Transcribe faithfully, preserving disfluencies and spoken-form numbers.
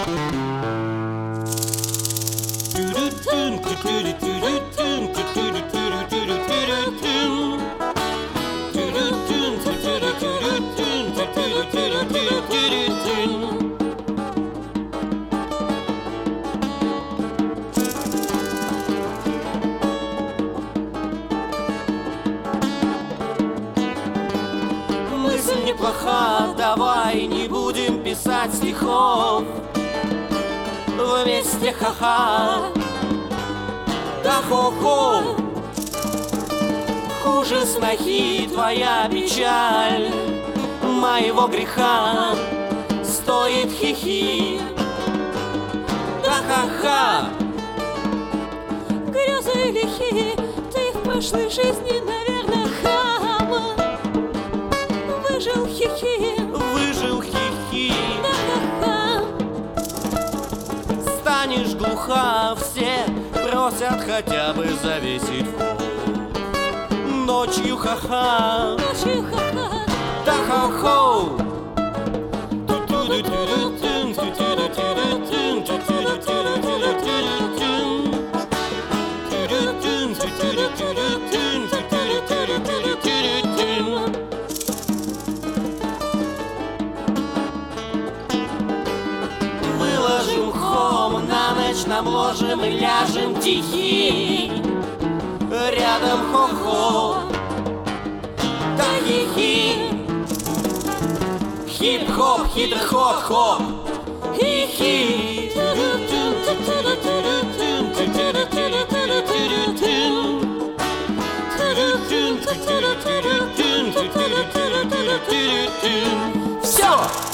Мысль неплоха, давай не будем писать стихов вместе, ха-ха, да хо-хо. Хуже снохи твоя печаль моего греха стоит хихи, да ха-ха. Грезы лихие, ты в прошлой жизни, наверное, хам. Выжил хихи, Выжил хихи, да ха-ха. станешь глуха, все просят хотя бы завесить вход. Ночью ха-ха, Ночью ха-ха. да хо-хо. Выложим хом, на ночь намложим и ляжем тихи. Рядом хо-хо, да хи-хи. Хип-хоп, хит-хоп-хоп, хи-хи. Все!